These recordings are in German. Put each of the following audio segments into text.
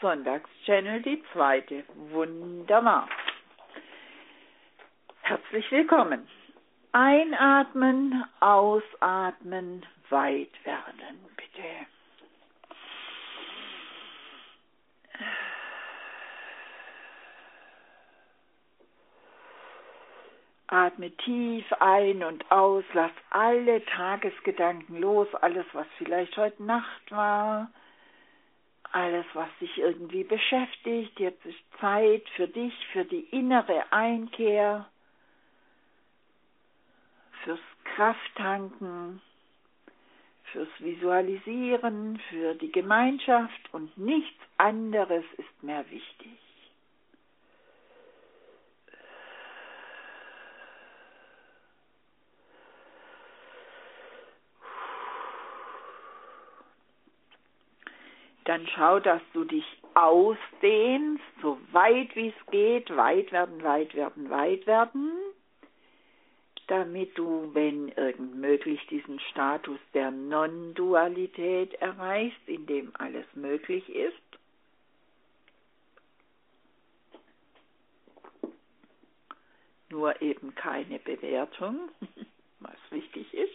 Sonntagschannel, die zweite. Wunderbar. Herzlich willkommen. Einatmen, ausatmen, weit werden, bitte. Atme tief ein und aus, lass alle Tagesgedanken los, alles, was vielleicht heute Nacht war, alles, was dich irgendwie beschäftigt. Jetzt ist Zeit für dich, für die innere Einkehr, fürs Krafttanken, fürs Visualisieren, für die Gemeinschaft und nichts anderes ist mehr wichtig. Dann schau, dass du dich ausdehnst, so weit wie es geht, weit werden, weit werden, weit werden, damit du, wenn irgend möglich, diesen Status der Non-Dualität erreichst, in dem alles möglich ist. Nur eben keine Bewertung, was wichtig ist.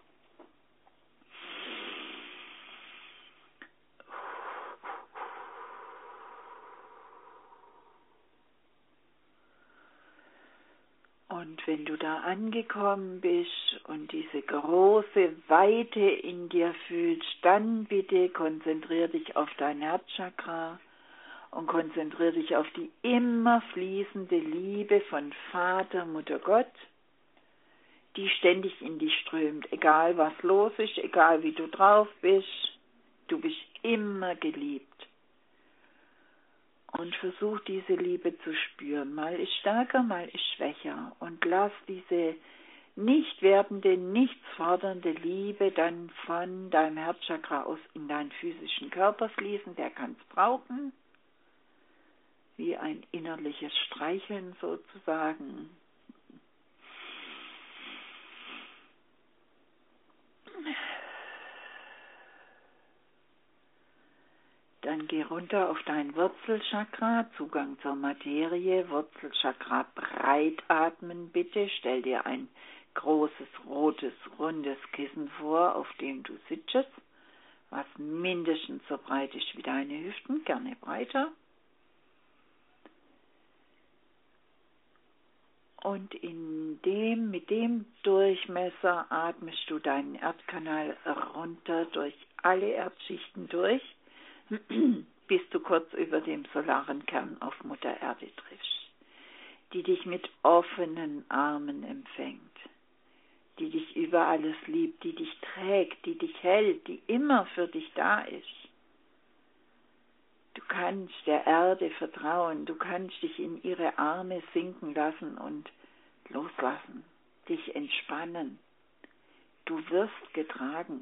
Und wenn du da angekommen bist und diese große Weite in dir fühlst, dann bitte konzentriere dich auf dein Herzchakra und konzentriere dich auf die immer fließende Liebe von Vater, Mutter Gott, die ständig in dich strömt, egal was los ist, egal wie du drauf bist, du bist immer geliebt. Und versuch diese Liebe zu spüren. Mal ist stärker, mal ist schwächer. Und lass diese nicht wertende, nichts fordernde Liebe dann von deinem Herzchakra aus in deinen physischen Körper fließen. Der kann es brauchen. Wie ein innerliches Streicheln sozusagen. Dann geh runter auf dein Wurzelchakra, Zugang zur Materie, Wurzelchakra breit atmen bitte. Stell dir ein großes, rotes, rundes Kissen vor, auf dem du sitzt, was mindestens so breit ist wie deine Hüften, gerne breiter. Und mit dem Durchmesser atmest du deinen Erdkanal runter durch alle Erdschichten durch, bis du kurz über dem solaren Kern auf Mutter Erde triffst, die dich mit offenen Armen empfängt, die dich über alles liebt, die dich trägt, die dich hält, die immer für dich da ist. Du kannst der Erde vertrauen, du kannst dich in ihre Arme sinken lassen und loslassen, dich entspannen. Du wirst getragen.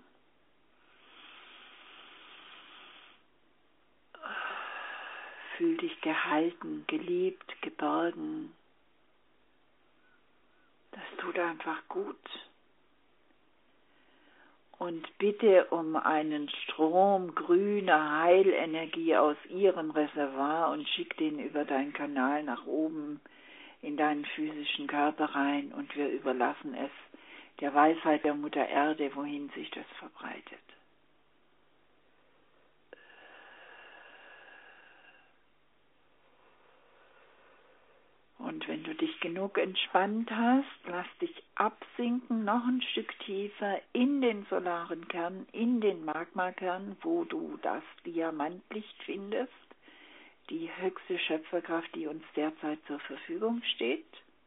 Fühl dich gehalten, geliebt, geborgen. Das tut einfach gut. Und bitte um einen Strom grüner Heilenergie aus ihrem Reservoir und schick den über deinen Kanal nach oben in deinen physischen Körper rein und wir überlassen es der Weisheit der Mutter Erde, wohin sich das verbreitet. Und wenn du dich genug entspannt hast, lass dich absinken, noch ein Stück tiefer in den solaren Kern, in den Magmakern, wo du das Diamantlicht findest, die höchste Schöpferkraft, die uns derzeit zur Verfügung steht.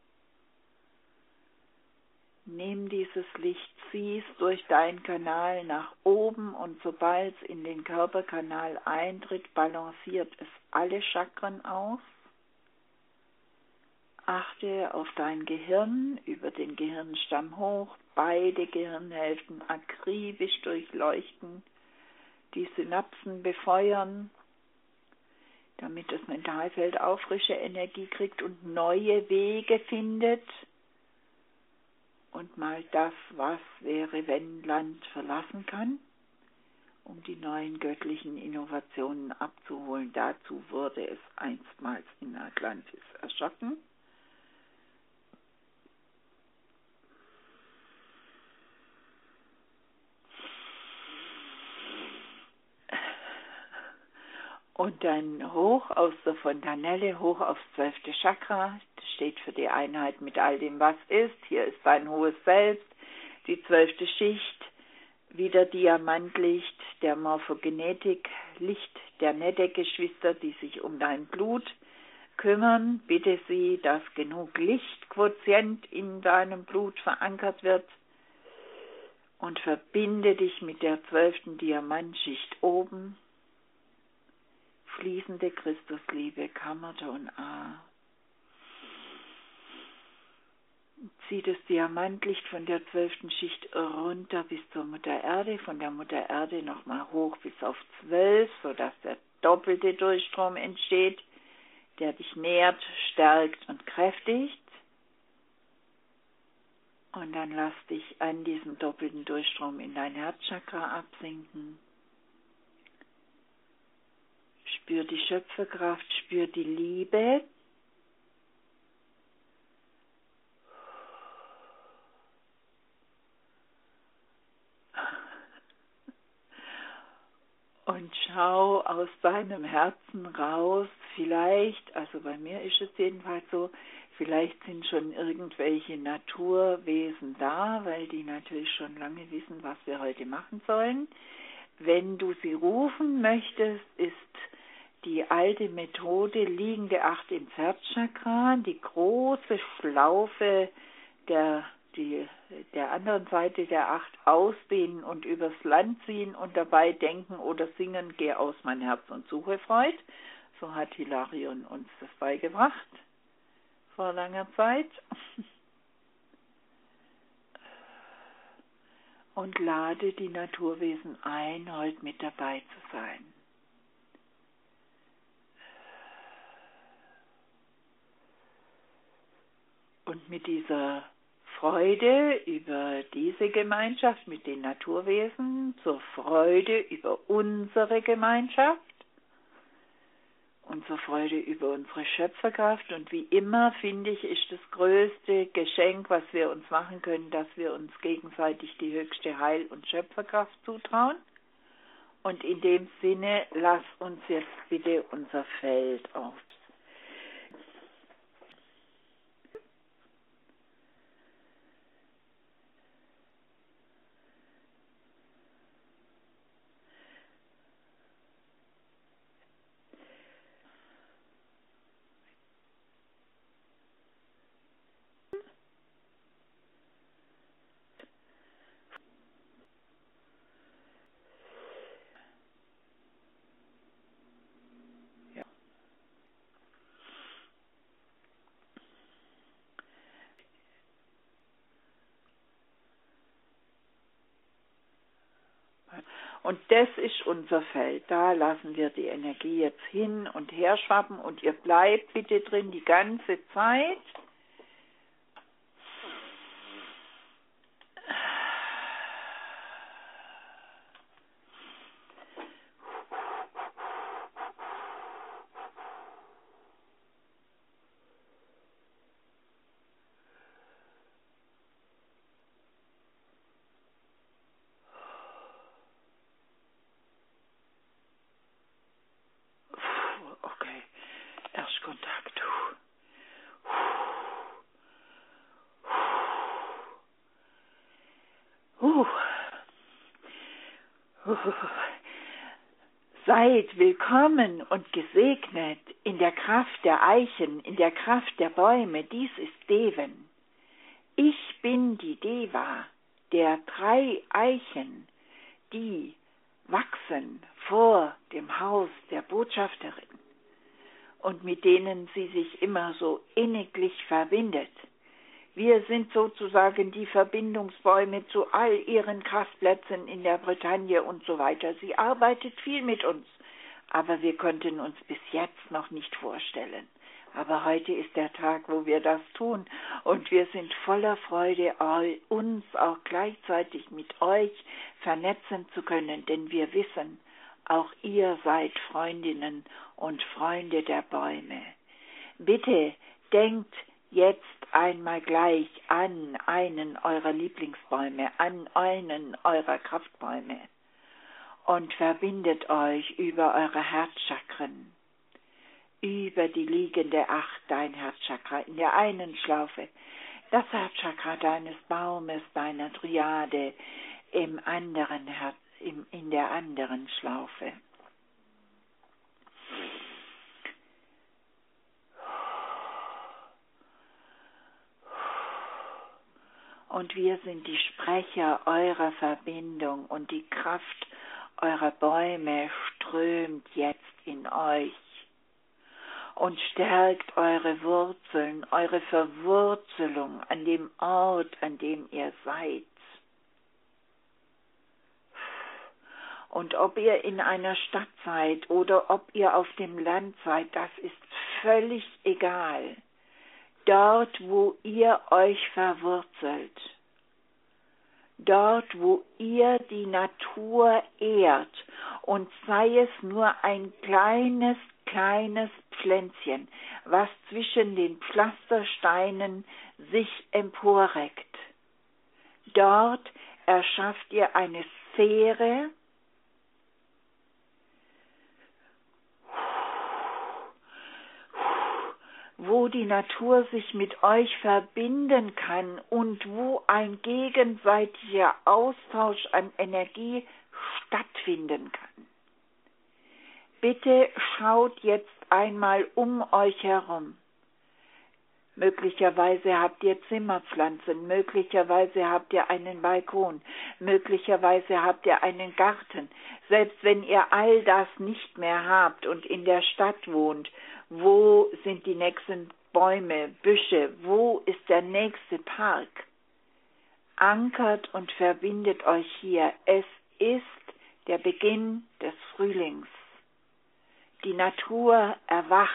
Nimm dieses Licht, zieh es durch deinen Kanal nach oben und sobald es in den Körperkanal eintritt, balanciert es alle Chakren aus. Achte auf dein Gehirn, über den Gehirnstamm hoch, beide Gehirnhälften akribisch durchleuchten, die Synapsen befeuern, damit das Mentalfeld auch frische Energie kriegt und neue Wege findet und mal das, was wäre, wenn Land verlassen kann um die neuen göttlichen Innovationen abzuholen. Dazu wurde es einstmals in Atlantis erschaffen. Und dann hoch aus der Fontanelle, hoch aufs 12. Chakra. Das steht für die Einheit mit all dem, was ist. Hier ist dein hohes Selbst. Die 12. Schicht, wieder Diamantlicht, der Morphogenetik, Licht der Nette-Geschwister, die sich um dein Blut kümmern. Bitte sie, dass genug Lichtquotient in deinem Blut verankert wird. Und verbinde dich mit der 12. Diamantschicht oben. Fließende Christusliebe, Kammerton A. Zieh das Diamantlicht von der 12. Schicht runter bis zur Mutter Erde, von der Mutter Erde nochmal hoch bis auf 12, sodass der doppelte Durchstrom entsteht, der dich nährt, stärkt und kräftigt. Und dann lass dich an diesem doppelten Durchstrom in dein Herzchakra absinken. Spür die Schöpferkraft, spür die Liebe. Und schau aus deinem Herzen raus, vielleicht, also bei mir ist es jedenfalls so, vielleicht sind schon irgendwelche Naturwesen da, weil die natürlich schon lange wissen, was wir heute machen sollen. Wenn du sie rufen möchtest, ist die alte Methode liegende 8 ins Herzchakra, die große Schlaufe der anderen Seite der 8 ausdehnen und übers Land ziehen und dabei denken oder singen, geh aus mein Herz und suche Freud. So hat Hilarion uns das beigebracht vor langer Zeit. Und lade die Naturwesen ein, heute mit dabei zu sein. Und mit dieser Freude über diese Gemeinschaft mit den Naturwesen, zur Freude über unsere Gemeinschaft und zur Freude über unsere Schöpferkraft. Und wie immer, finde ich, ist das größte Geschenk, was wir uns machen können, dass wir uns gegenseitig die höchste Heil- und Schöpferkraft zutrauen. Und in dem Sinne, lass uns jetzt bitte unser Feld auf. Und das ist unser Feld. Da lassen wir die Energie jetzt hin und her schwappen und ihr bleibt bitte drin die ganze Zeit. Okay, Erstkontakt. Seid willkommen und gesegnet in der Kraft der Eichen, in der Kraft der Bäume. Dies ist Deven. Ich bin die Deva der 3 Eichen, die wachsen vor dem Haus der Botschafterin und mit denen sie sich immer so inniglich verbindet. Wir sind sozusagen die Verbindungsbäume zu all ihren Kraftplätzen in der Bretagne und so weiter. Sie arbeitet viel mit uns, aber wir konnten uns bis jetzt noch nicht vorstellen, Aber heute ist der Tag, wo wir das tun und wir sind voller Freude, uns auch gleichzeitig mit euch vernetzen zu können, denn wir wissen, auch ihr seid Freundinnen und Freunde der Bäume. Bitte denkt jetzt einmal gleich an einen eurer Lieblingsbäume, an einen eurer Kraftbäume und verbindet euch über eure Herzchakren, über die liegende Acht, dein Herzchakra, in der einen Schlaufe, das Herzchakra deines Baumes, deiner Triade, in der anderen Schlaufe. Und wir sind die Sprecher eurer Verbindung und die Kraft eurer Bäume strömt jetzt in euch und stärkt eure Wurzeln, eure Verwurzelung an dem Ort, an dem ihr seid. Und ob ihr in einer Stadt seid oder ob ihr auf dem Land seid, das ist völlig egal. Dort, wo ihr euch verwurzelt, dort, wo ihr die Natur ehrt, und sei es nur ein kleines Pflänzchen, was zwischen den Pflastersteinen sich emporreckt. Dort erschafft ihr eine Sphäre, wo die Natur sich mit euch verbinden kann und wo ein gegenseitiger Austausch an Energie stattfinden kann. Bitte schaut jetzt einmal um euch herum. Möglicherweise habt ihr Zimmerpflanzen, möglicherweise habt ihr einen Balkon, möglicherweise habt ihr einen Garten. Selbst wenn ihr all das nicht mehr habt und in der Stadt wohnt, wo sind die nächsten Bäume, Büsche, wo ist der nächste Park? Ankert und verbindet euch hier. Es ist der Beginn des Frühlings. Die Natur erwacht.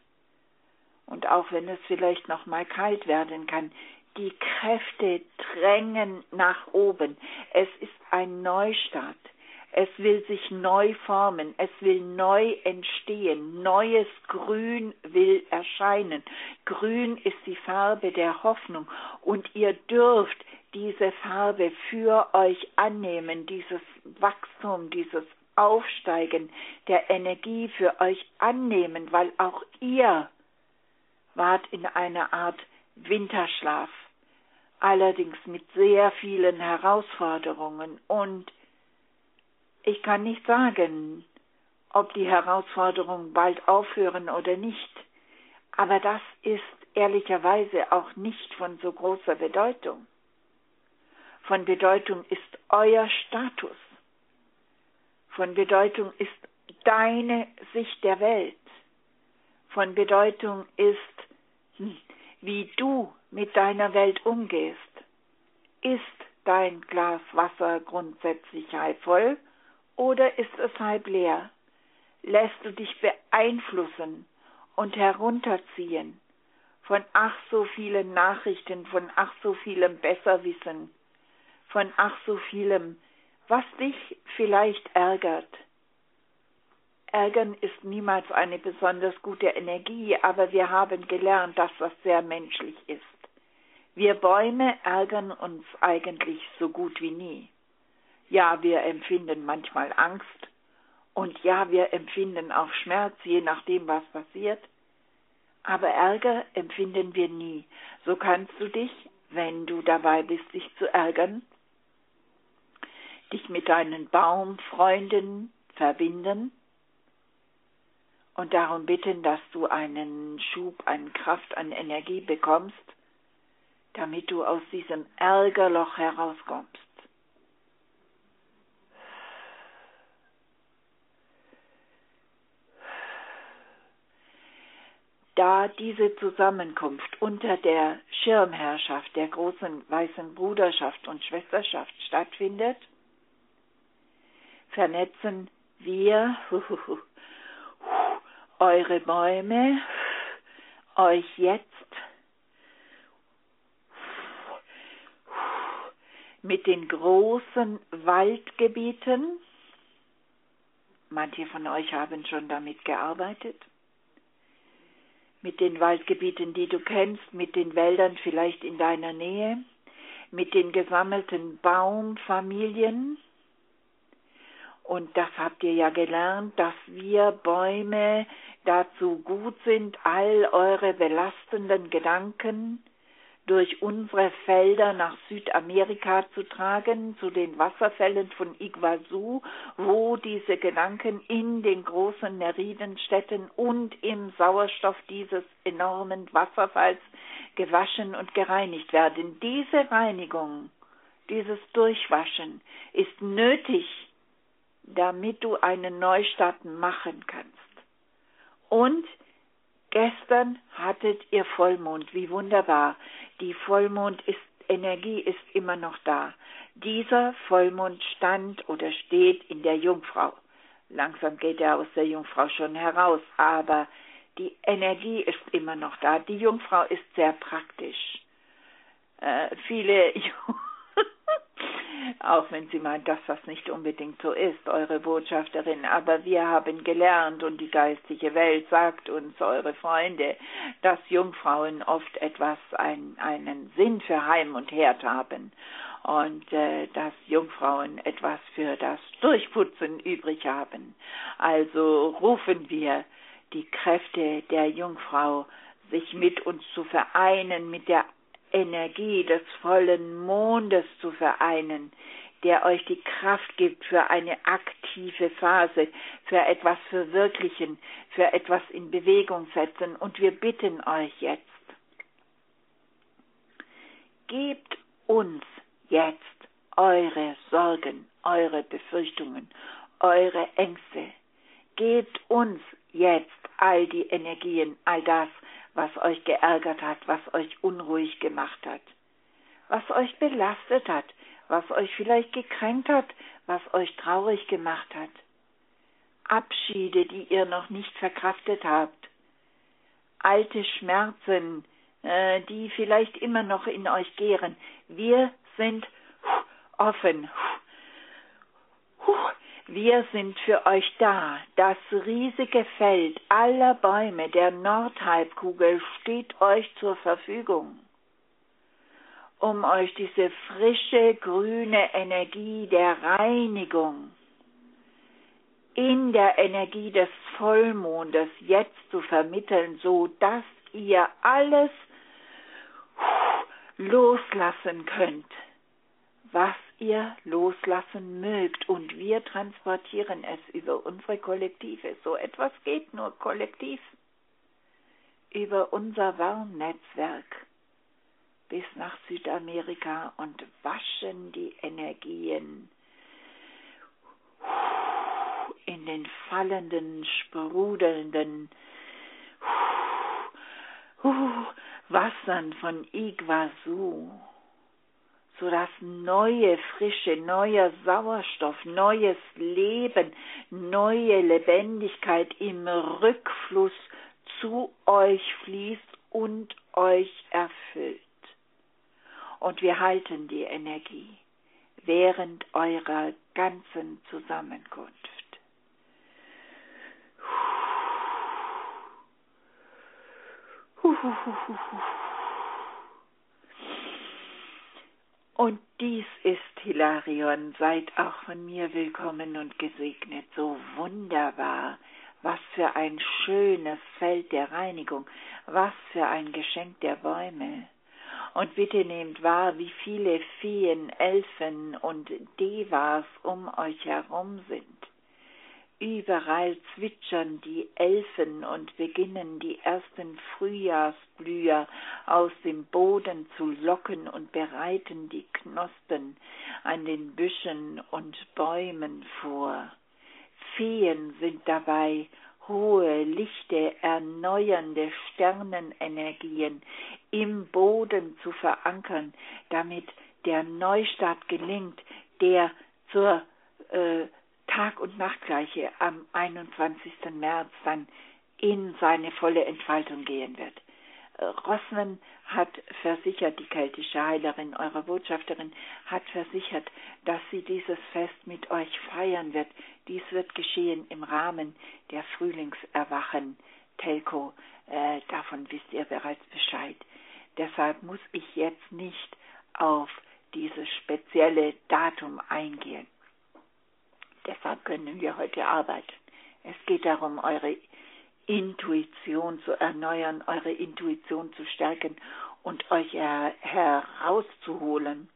Und auch wenn es vielleicht noch mal kalt werden kann, die Kräfte drängen nach oben. Es ist ein Neustart. Es will sich neu formen, es will neu entstehen, neues Grün will erscheinen. Grün ist die Farbe der Hoffnung und ihr dürft diese Farbe für euch annehmen, dieses Wachstum, dieses Aufsteigen der Energie für euch annehmen, weil auch ihr wart in einer Art Winterschlaf, allerdings mit sehr vielen Herausforderungen und ich kann nicht sagen, ob die Herausforderungen bald aufhören oder nicht, aber das ist ehrlicherweise auch nicht von so großer Bedeutung. Von Bedeutung ist euer Status. Von Bedeutung ist deine Sicht der Welt. Von Bedeutung ist, wie du mit deiner Welt umgehst. Ist dein Glas Wasser grundsätzlich halb voll? Oder ist es halb leer? Lässt du dich beeinflussen und herunterziehen von ach so vielen Nachrichten, von ach so vielem Besserwissen, von ach so vielem, was dich vielleicht ärgert? Ärgern ist niemals eine besonders gute Energie, aber wir haben gelernt, dass das sehr menschlich ist. Wir Bäume ärgern uns eigentlich so gut wie nie. Ja, wir empfinden manchmal Angst und ja, wir empfinden auch Schmerz, je nachdem, was passiert. Aber Ärger empfinden wir nie. So kannst du dich, wenn du dabei bist, dich zu ärgern, dich mit deinen Baumfreunden verbinden und darum bitten, dass du einen Schub an Kraft, an Energie bekommst, damit du aus diesem Ärgerloch herauskommst. Da diese Zusammenkunft unter der Schirmherrschaft der großen weißen Bruderschaft und Schwesterschaft stattfindet, vernetzen wir eure Bäume, euch jetzt mit den großen Waldgebieten, manche von euch haben schon damit gearbeitet, mit den Waldgebieten, die du kennst, mit den Wäldern vielleicht in deiner Nähe, mit den gesammelten Baumfamilien. Und das habt ihr ja gelernt, dass wir Bäume dazu gut sind, all eure belastenden Gedanken durch unsere Felder nach Südamerika zu tragen, zu den Wasserfällen von Iguazu, wo diese Gedanken in den großen Neridenstädten und im Sauerstoff dieses enormen Wasserfalls gewaschen und gereinigt werden. Diese Reinigung, dieses Durchwaschen ist nötig, damit du einen Neustart machen kannst. Und gestern hattet ihr Vollmond, wie wunderbar. Die Vollmondenergie ist immer noch da. Dieser Vollmond stand oder steht in der Jungfrau. Langsam geht er aus der Jungfrau schon heraus, aber die Energie ist immer noch da. Die Jungfrau ist sehr praktisch. Viele auch wenn sie meint, dass das nicht unbedingt so ist, eure Botschafterin. Aber wir haben gelernt und die geistige Welt sagt uns, eure Freunde, dass Jungfrauen oft einen Sinn für Heim und Herd haben und dass Jungfrauen etwas für das Durchputzen übrig haben. Also rufen wir die Kräfte der Jungfrau, sich mit uns zu vereinen, mit der Energie des vollen Mondes zu vereinen, der euch die Kraft gibt für eine aktive Phase, für etwas Verwirklichen, für etwas in Bewegung setzen. Und wir bitten euch jetzt, gebt uns jetzt eure Sorgen, eure Befürchtungen, eure Ängste. Gebt uns jetzt all die Energien, all das, was euch geärgert hat, was euch unruhig gemacht hat, was euch belastet hat, was euch vielleicht gekränkt hat, was euch traurig gemacht hat. Abschiede, die ihr noch nicht verkraftet habt. Alte Schmerzen, die vielleicht immer noch in euch gären. Wir sind offen. Wir sind für euch da. Das riesige Feld aller Bäume der Nordhalbkugel steht euch zur Verfügung, um euch diese frische, grüne Energie der Reinigung in der Energie des Vollmondes jetzt zu vermitteln, so dass ihr alles loslassen könnt, was ihr loslassen mögt, und wir transportieren es über unsere Kollektive. So etwas geht nur kollektiv über unser Warnnetzwerk bis nach Südamerika und waschen die Energien in den fallenden, sprudelnden Wassern von Iguazu, sodass neue Frische, neuer Sauerstoff, neues Leben, neue Lebendigkeit im Rückfluss zu euch fließt und euch erfüllt. Und wir halten die Energie während eurer ganzen Zusammenkunft. Und dies ist Hilarion, seid auch von mir willkommen und gesegnet. So wunderbar, was für ein schönes Feld der Reinigung, was für ein Geschenk der Bäume. Und bitte nehmt wahr, wie viele Feen, Elfen und Devas um euch herum sind. Überall zwitschern die Elfen und beginnen die ersten Frühjahrsblüher aus dem Boden zu locken und bereiten die Knospen an den Büschen und Bäumen vor. Feen sind dabei, hohe, lichte, erneuernde Sternenenergien im Boden zu verankern, damit der Neustart gelingt, der zur Tag- und Nachtgleiche am 21. März dann in seine volle Entfaltung gehen wird. Rosman hat versichert, die keltische Heilerin, eure Botschafterin, hat versichert, dass sie dieses Fest mit euch feiern wird. Dies wird geschehen im Rahmen der Frühlingserwachen. Telco, davon wisst ihr bereits Bescheid. Deshalb muss ich jetzt nicht auf dieses spezielle Datum eingehen. Deshalb können wir heute arbeiten. Es geht darum, eure Intuition zu erneuern, eure Intuition zu stärken und euch herauszuholen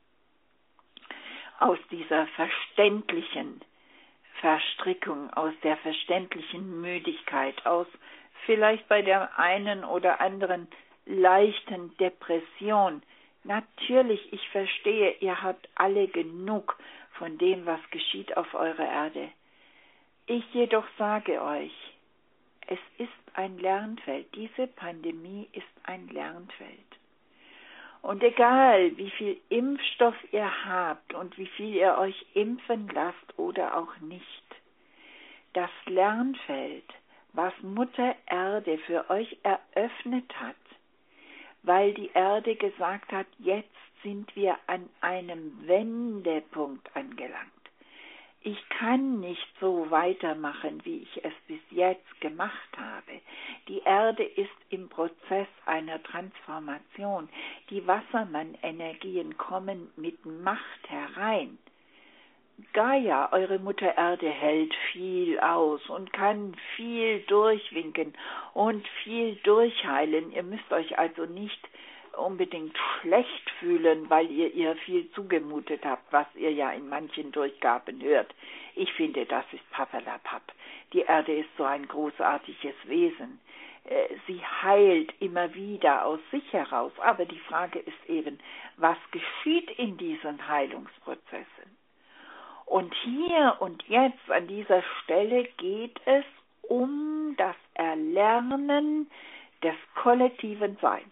aus dieser verständlichen Verstrickung, aus der verständlichen Müdigkeit, aus vielleicht bei der einen oder anderen leichten Depression. Natürlich, ich verstehe, ihr habt alle genug von dem, was geschieht auf eurer Erde. Ich jedoch sage euch, es ist ein Lernfeld. Diese Pandemie ist ein Lernfeld. Und egal, wie viel Impfstoff ihr habt und wie viel ihr euch impfen lasst oder auch nicht, das Lernfeld, was Mutter Erde für euch eröffnet hat, weil die Erde gesagt hat, jetzt sind wir an einem Wendepunkt angelangt. Ich kann nicht so weitermachen, wie ich es bis jetzt gemacht habe. Die Erde ist im Prozess einer Transformation. Die Wassermann-Energien kommen mit Macht herein. Gaia, eure Mutter Erde, hält viel aus und kann viel durchwinken und viel durchheilen. Ihr müsst euch also nicht unbedingt schlecht fühlen, weil ihr viel zugemutet habt, was ihr ja in manchen Durchgaben hört. Ich finde, das ist Papperlapapp. Die Erde ist so ein großartiges Wesen. Sie heilt immer wieder aus sich heraus. Aber die Frage ist eben, was geschieht in diesen Heilungsprozessen? Und hier und jetzt an dieser Stelle geht es um das Erlernen des kollektiven Seins.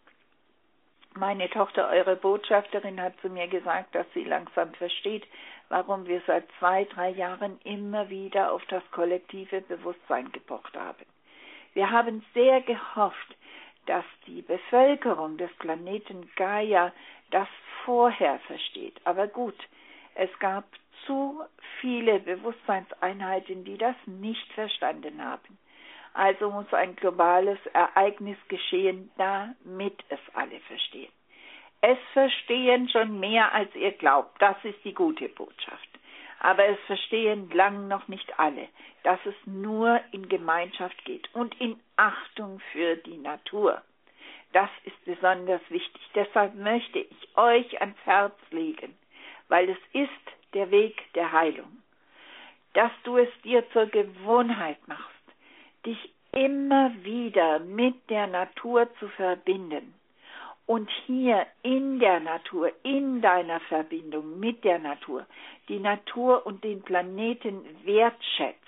Meine Tochter, eure Botschafterin, hat zu mir gesagt, dass sie langsam versteht, warum wir seit 2-3 Jahren immer wieder auf das kollektive Bewusstsein gepocht haben. Wir haben sehr gehofft, dass die Bevölkerung des Planeten Gaia das vorher versteht. Aber gut, es gab zu viele Bewusstseinseinheiten, die das nicht verstanden haben. Also muss ein globales Ereignis geschehen, damit es alle verstehen. Es verstehen schon mehr, als ihr glaubt. Das ist die gute Botschaft. Aber es verstehen lang noch nicht alle, dass es nur in Gemeinschaft geht und in Achtung für die Natur. Das ist besonders wichtig. Deshalb möchte ich euch ans Herz legen, weil es ist der Weg der Heilung, dass du es dir zur Gewohnheit machst, dich immer wieder mit der Natur zu verbinden und hier in der Natur, in deiner Verbindung mit der Natur, die Natur und den Planeten wertschätzt,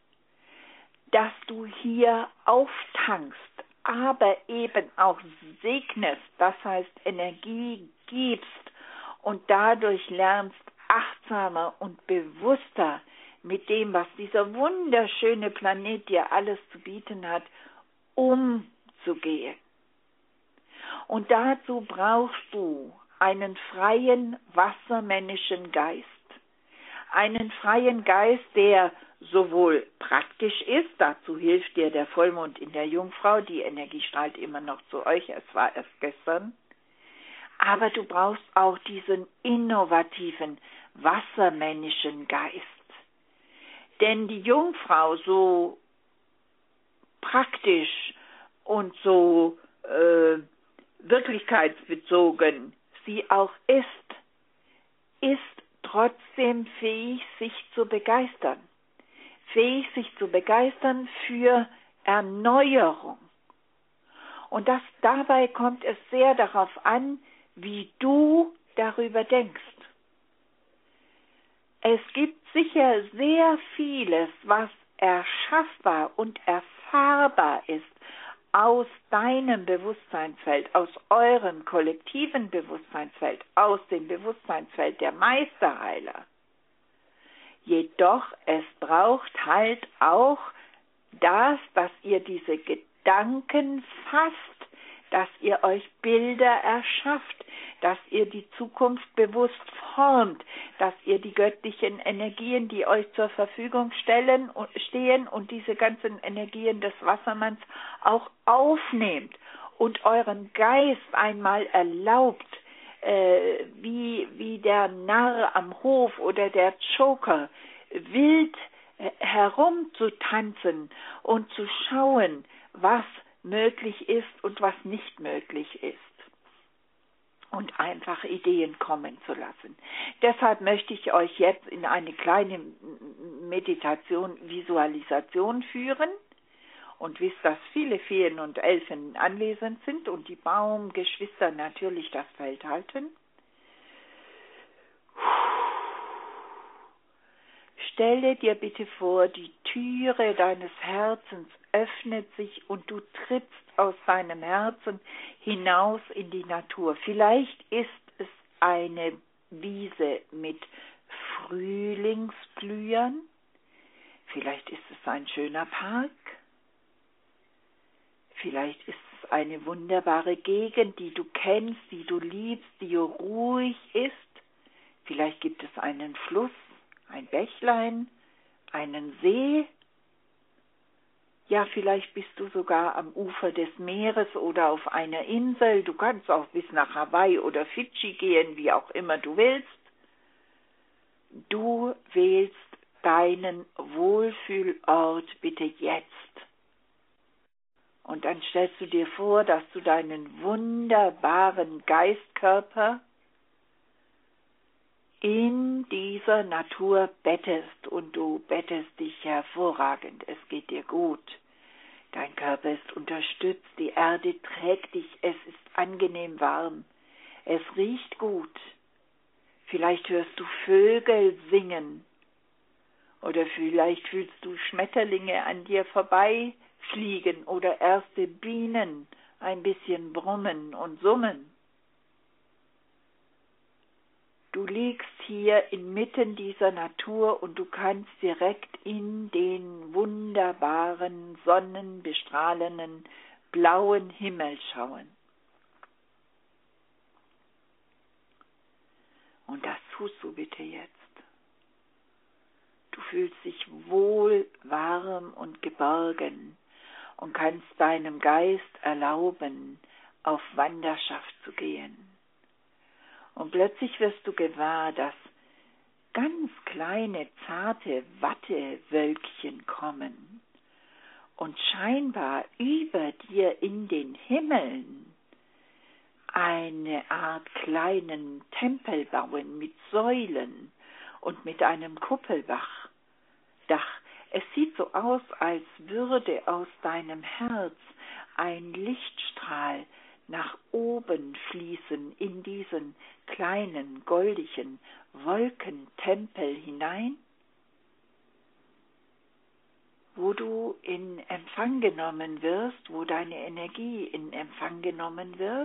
dass du hier auftankst, aber eben auch segnest, das heißt Energie gibst und dadurch lernst, achtsamer und bewusster mit dem, was dieser wunderschöne Planet dir alles zu bieten hat, umzugehen. Und dazu brauchst du einen freien, wassermännischen Geist. Einen freien Geist, der sowohl praktisch ist, dazu hilft dir der Vollmond in der Jungfrau, die Energie strahlt immer noch zu euch, es war erst gestern, aber du brauchst auch diesen innovativen, wassermännischen Geist. Denn die Jungfrau, so praktisch und so wirklichkeitsbezogen sie auch ist trotzdem fähig, sich zu begeistern. Fähig, sich zu begeistern für Erneuerung. Und dabei kommt es sehr darauf an, wie du darüber denkst. Es gibt sicher sehr vieles, was erschaffbar und erfahrbar ist aus deinem Bewusstseinsfeld, aus eurem kollektiven Bewusstseinsfeld, aus dem Bewusstseinsfeld der Meisterheiler. Jedoch, es braucht halt auch das, dass ihr diese Gedanken fasst, dass ihr euch Bilder erschafft, dass ihr die Zukunft bewusst formt, dass ihr die göttlichen Energien, die euch zur Verfügung stehen und diese ganzen Energien des Wassermanns auch aufnehmt und euren Geist einmal erlaubt, wie der Narr am Hof oder der Joker, wild herumzutanzen und zu schauen, was möglich ist und was nicht möglich ist. Und einfach Ideen kommen zu lassen. Deshalb möchte ich euch jetzt in eine kleine Meditation, Visualisation führen. Und wisst, dass viele Feen und Elfen anwesend sind und die Baumgeschwister natürlich das Feld halten. Stelle dir bitte vor, die Türe deines Herzens öffnet sich und du trittst aus deinem Herzen hinaus in die Natur. Vielleicht ist es eine Wiese mit Frühlingsblühern, vielleicht ist es ein schöner Park, vielleicht ist es eine wunderbare Gegend, die du kennst, die du liebst, die ruhig ist. Vielleicht gibt es einen Fluss, ein Bächlein, einen See. Ja, vielleicht bist du sogar am Ufer des Meeres oder auf einer Insel. Du kannst auch bis nach Hawaii oder Fidschi gehen, wie auch immer du willst. Du wählst deinen Wohlfühlort bitte jetzt. Und dann stellst du dir vor, dass du deinen wunderbaren Geistkörper in dieser Natur bettest und du bettest dich hervorragend. Es geht dir gut. Dein Körper ist unterstützt, die Erde trägt dich, es ist angenehm warm. Es riecht gut. Vielleicht hörst du Vögel singen oder vielleicht fühlst du Schmetterlinge an dir vorbeifliegen oder erste Bienen ein bisschen brummen und summen. Du liegst hier inmitten dieser Natur und du kannst direkt in den wunderbaren, sonnenbestrahlenden, blauen Himmel schauen. Und das tust du bitte jetzt. Du fühlst dich wohl, warm und geborgen und kannst deinem Geist erlauben, auf Wanderschaft zu gehen. Und plötzlich wirst du gewahr, dass ganz kleine, zarte Wattewölkchen kommen und scheinbar über dir in den Himmeln eine Art kleinen Tempel bauen mit Säulen und mit einem Kuppeldach. Es sieht so aus, als würde aus deinem Herz ein Lichtstrahl nach oben fließen in diesen kleinen, goldigen Wolkentempel hinein, wo du in Empfang genommen wirst, wo deine Energie in Empfang genommen wird,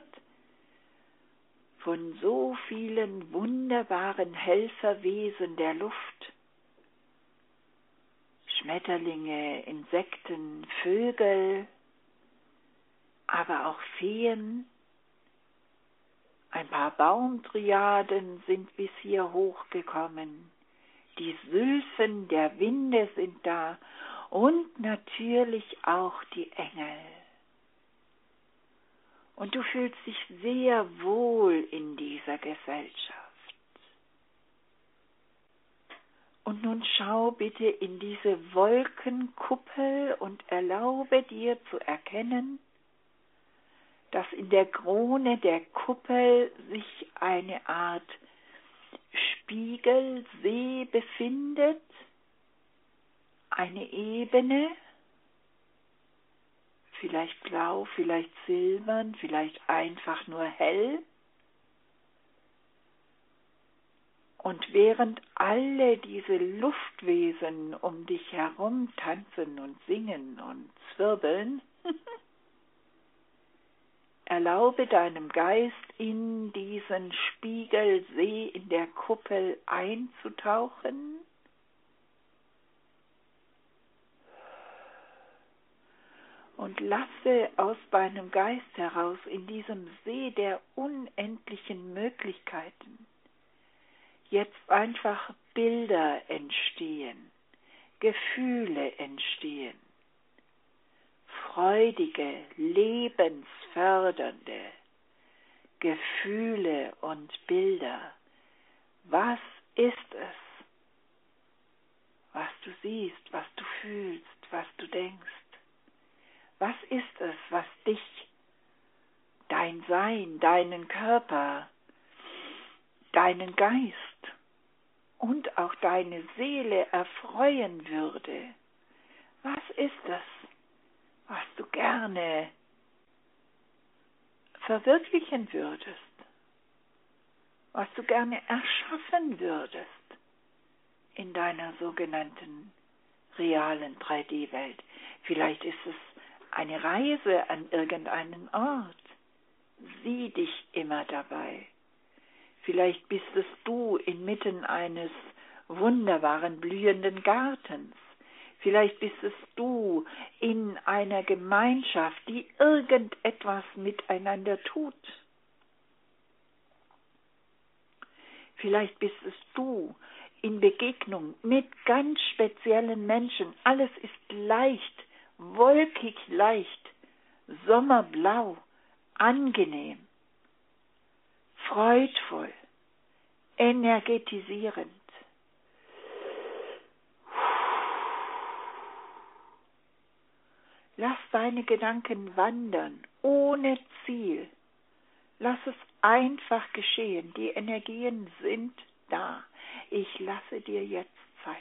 von so vielen wunderbaren Helferwesen der Luft. Schmetterlinge, Insekten, Vögel, aber auch Feen. Ein paar Baumtriaden sind bis hier hochgekommen. Die Sylphen der Winde sind da und natürlich auch die Engel. Und du fühlst dich sehr wohl in dieser Gesellschaft. Und nun schau bitte in diese Wolkenkuppel und erlaube dir zu erkennen, dass in der Krone der Kuppel sich eine Art Spiegelsee befindet, eine Ebene, vielleicht blau, vielleicht silbern, vielleicht einfach nur hell. Und während alle diese Luftwesen um dich herum tanzen und singen und zwirbeln, erlaube deinem Geist in diesen Spiegelsee in der Kuppel einzutauchen und lasse aus meinem Geist heraus in diesem See der unendlichen Möglichkeiten jetzt einfach Bilder entstehen, Gefühle entstehen, freudige, lebensfördernde Gefühle und Bilder. Was ist es, was du siehst, was du fühlst, was du denkst? Was ist es, was dich, dein Sein, deinen Körper, deinen Geist und auch deine Seele erfreuen würde? Was ist es, was du gerne verwirklichen würdest? Was du gerne erschaffen würdest in deiner sogenannten realen 3D-Welt? Vielleicht ist es eine Reise an irgendeinen Ort. Sieh dich immer dabei. Vielleicht bist es du inmitten eines wunderbaren blühenden Gartens. Vielleicht bist es du in einer Gemeinschaft, die irgendetwas miteinander tut. Vielleicht bist es du in Begegnung mit ganz speziellen Menschen. Alles ist leicht, wolkig leicht, sommerblau, angenehm, freudvoll, energetisierend. Lass deine Gedanken wandern, ohne Ziel. Lass es einfach geschehen. Die Energien sind da. Ich lasse dir jetzt Zeit.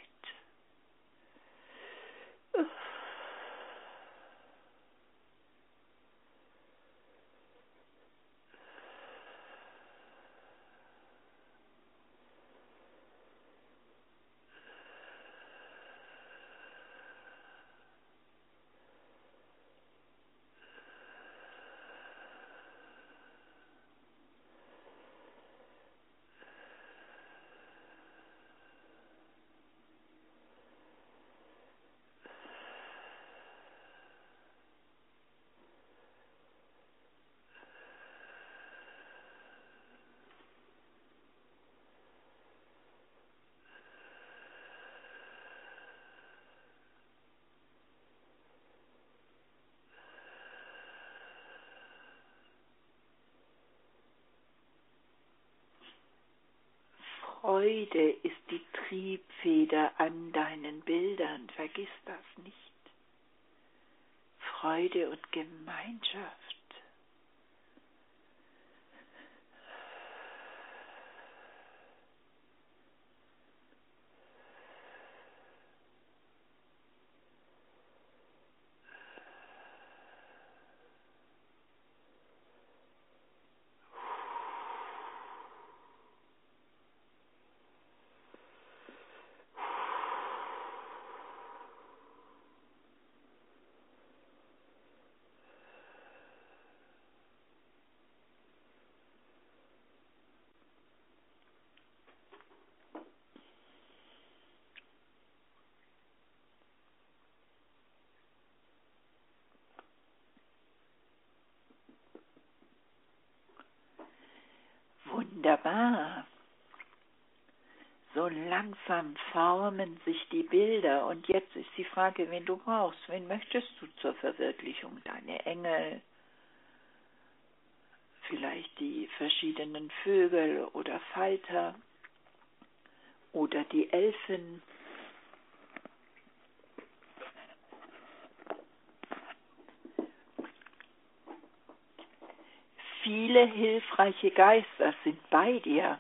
Freude ist die Triebfeder an deinen Bildern. Vergiss das nicht. Freude und Gemeinschaft. Wunderbar. So langsam formen sich die Bilder und jetzt ist die Frage, wen du brauchst. Wen möchtest du zur Verwirklichung? Deine Engel, vielleicht die verschiedenen Vögel oder Falter oder die Elfen. Viele hilfreiche Geister sind bei dir.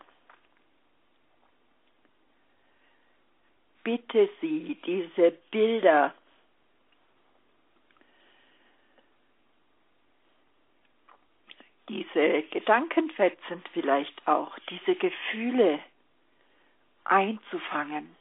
Bitte sie, diese Bilder diese Gedankenfetzen vielleicht auch, diese Gefühle einzufangen,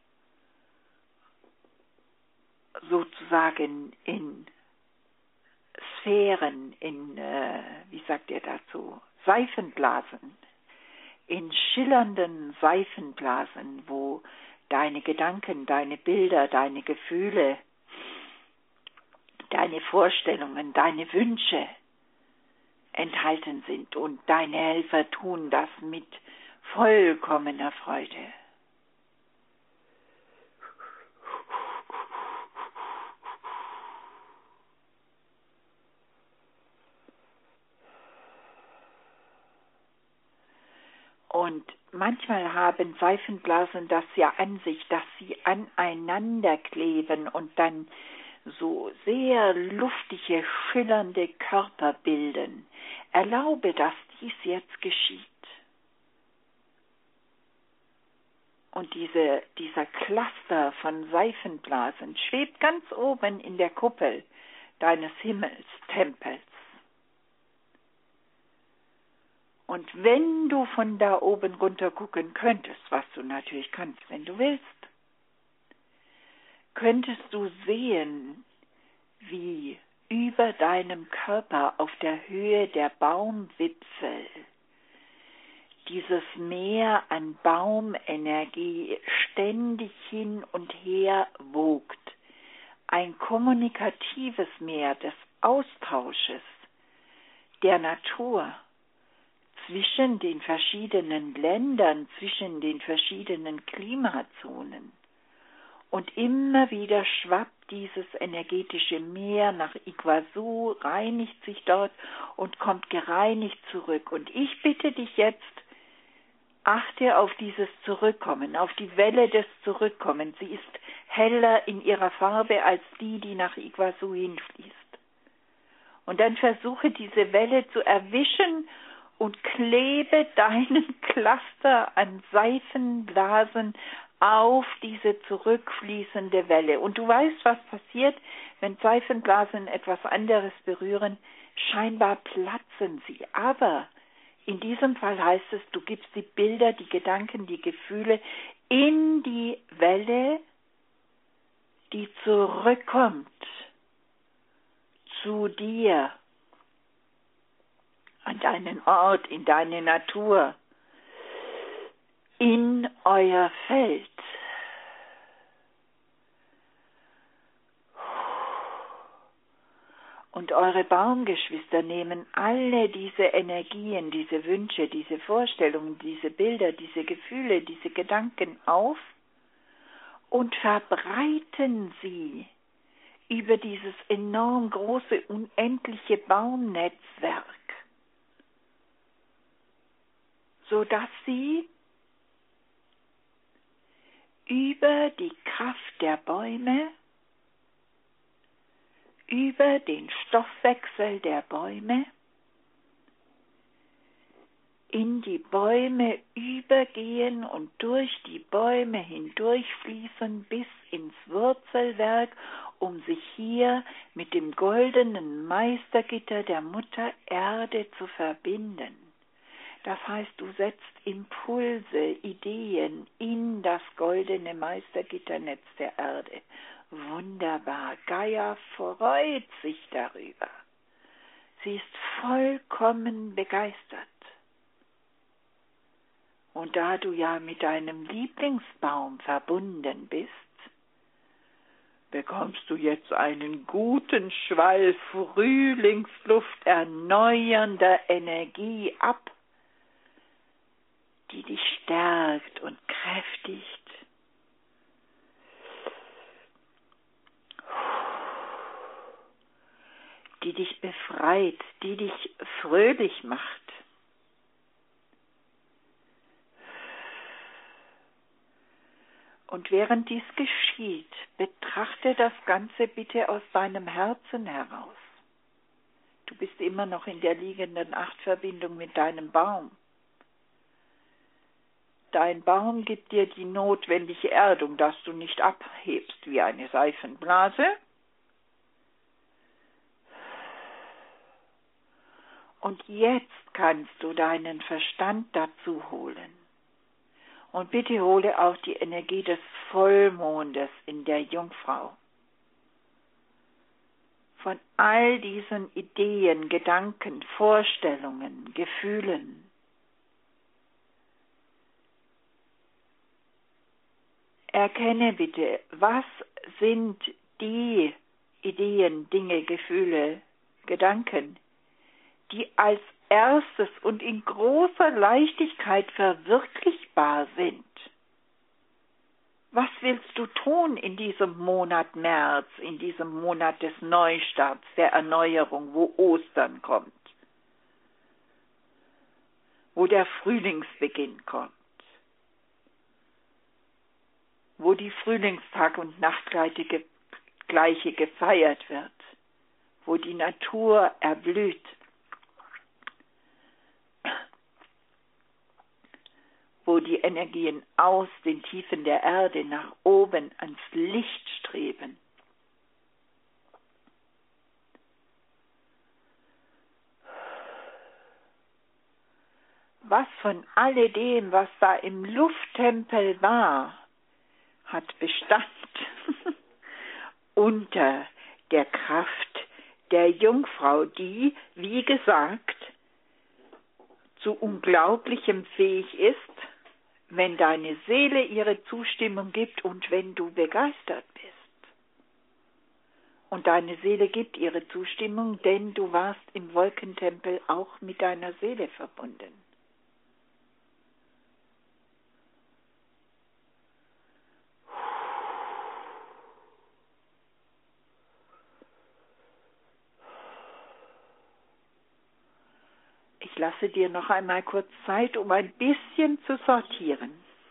sozusagen in Sphären, in, wie sagt ihr dazu, Seifenblasen, in schillernden Seifenblasen, wo deine Gedanken, deine Bilder, deine Gefühle, deine Vorstellungen, deine Wünsche enthalten sind, und deine Helfer tun das mit vollkommener Freude. Und manchmal haben Seifenblasen das ja an sich, dass sie aneinander kleben und dann so sehr luftige, schillernde Körper bilden. Erlaube, dass dies jetzt geschieht. Und dieser Cluster von Seifenblasen schwebt ganz oben in der Kuppel deines Himmelstempels. Und wenn du von da oben runter gucken könntest, was du natürlich kannst, wenn du willst, könntest du sehen, wie über deinem Körper auf der Höhe der Baumwipfel dieses Meer an Baumenergie ständig hin und her wogt. Ein kommunikatives Meer des Austausches der Natur zwischen den verschiedenen Ländern, zwischen den verschiedenen Klimazonen. Und immer wieder schwappt dieses energetische Meer nach Iguazu, reinigt sich dort und kommt gereinigt zurück. Und ich bitte dich jetzt, achte auf dieses Zurückkommen, auf die Welle des Zurückkommens. Sie ist heller in ihrer Farbe als die nach Iguazu hinfließt. Und dann versuche diese Welle zu erwischen und klebe deinen Cluster an Seifenblasen auf diese zurückfließende Welle. Und du weißt, was passiert, wenn Seifenblasen etwas anderes berühren. Scheinbar platzen sie. Aber in diesem Fall heißt es, du gibst die Bilder, die Gedanken, die Gefühle in die Welle, die zurückkommt zu dir, an deinen Ort, in deine Natur, in euer Feld. Und eure Baumgeschwister nehmen alle diese Energien, diese Wünsche, diese Vorstellungen, diese Bilder, diese Gefühle, diese Gedanken auf und verbreiten sie über dieses enorm große, unendliche Baumnetzwerk, sodass sie über die Kraft der Bäume, über den Stoffwechsel der Bäume, in die Bäume übergehen und durch die Bäume hindurchfließen bis ins Wurzelwerk, um sich hier mit dem goldenen Meistergitter der Mutter Erde zu verbinden. Das heißt, du setzt Impulse, Ideen in das goldene Meistergitternetz der Erde. Wunderbar. Gaia freut sich darüber. Sie ist vollkommen begeistert. Und da du ja mit deinem Lieblingsbaum verbunden bist, bekommst du jetzt einen guten Schwall Frühlingsluft erneuernder Energie ab, die dich stärkt und kräftigt. Die dich befreit, die dich fröhlich macht. Und während dies geschieht, betrachte das Ganze bitte aus deinem Herzen heraus. Du bist immer noch in der liegenden Achtverbindung mit deinem Baum. Dein Baum gibt dir die notwendige Erdung, dass du nicht abhebst wie eine Seifenblase. Und jetzt kannst du deinen Verstand dazu holen. Und bitte hole auch die Energie des Vollmondes in der Jungfrau. Von all diesen Ideen, Gedanken, Vorstellungen, Gefühlen. Erkenne bitte, was sind die Ideen, Dinge, Gefühle, Gedanken, die als erstes und in großer Leichtigkeit verwirklichbar sind. Was willst du tun in diesem Monat März, in diesem Monat des Neustarts, der Erneuerung, wo Ostern kommt, wo der Frühlingsbeginn kommt, wo die Frühlingstag- und Nachtgleiche gefeiert wird, wo die Natur erblüht, wo die Energien aus den Tiefen der Erde nach oben ans Licht streben. Was von alledem, was da im Lufttempel war, hat Bestand unter der Kraft der Jungfrau, die, wie gesagt, zu Unglaublichem fähig ist, wenn deine Seele ihre Zustimmung gibt und wenn du begeistert bist. Und deine Seele gibt ihre Zustimmung, denn du warst im Wolkentempel auch mit deiner Seele verbunden. Ich lasse dir noch einmal kurz Zeit, um ein bisschen zu sortieren.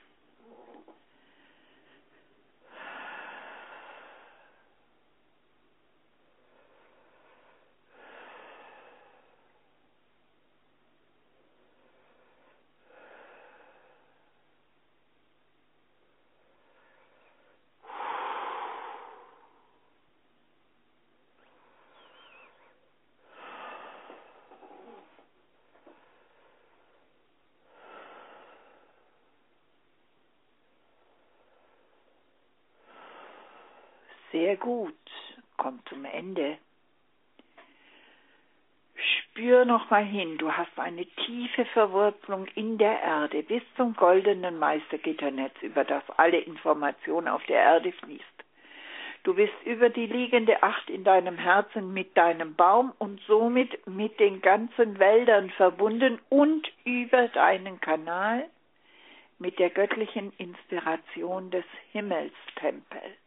Sehr gut, kommt zum Ende. Spür noch mal hin, du hast eine tiefe Verwurzelung in der Erde bis zum goldenen Meistergitternetz, über das alle Information auf der Erde fließt. Du bist über die liegende Acht in deinem Herzen mit deinem Baum und somit mit den ganzen Wäldern verbunden und über deinen Kanal mit der göttlichen Inspiration des Himmelstempels.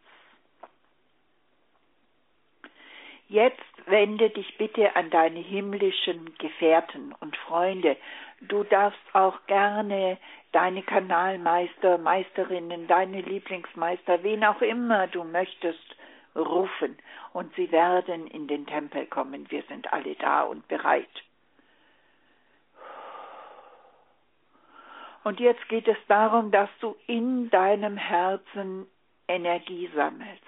Jetzt wende dich bitte an deine himmlischen Gefährten und Freunde. Du darfst auch gerne deine Kanalmeister, Meisterinnen, deine Lieblingsmeister, wen auch immer du möchtest, rufen. Und sie werden in den Tempel kommen. Wir sind alle da und bereit. Und jetzt geht es darum, dass du in deinem Herzen Energie sammelst.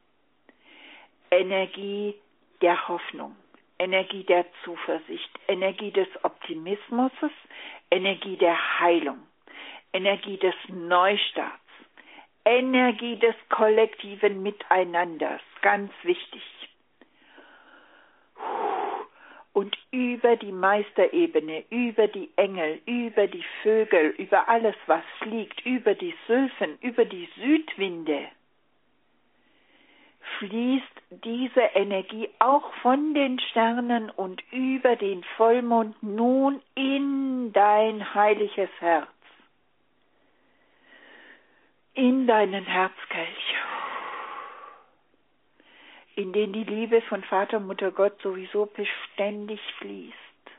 Energie der Hoffnung, Energie der Zuversicht, Energie des Optimismus, Energie der Heilung, Energie des Neustarts, Energie des kollektiven Miteinanders, ganz wichtig. Und über die Meisterebene, über die Engel, über die Vögel, über alles, was fliegt, über die Sylphen, über die Südwinde, fließt diese Energie auch von den Sternen und über den Vollmond nun in dein heiliges Herz, in deinen Herzkelch, in den die Liebe von Vater, Mutter, Gott sowieso beständig fließt,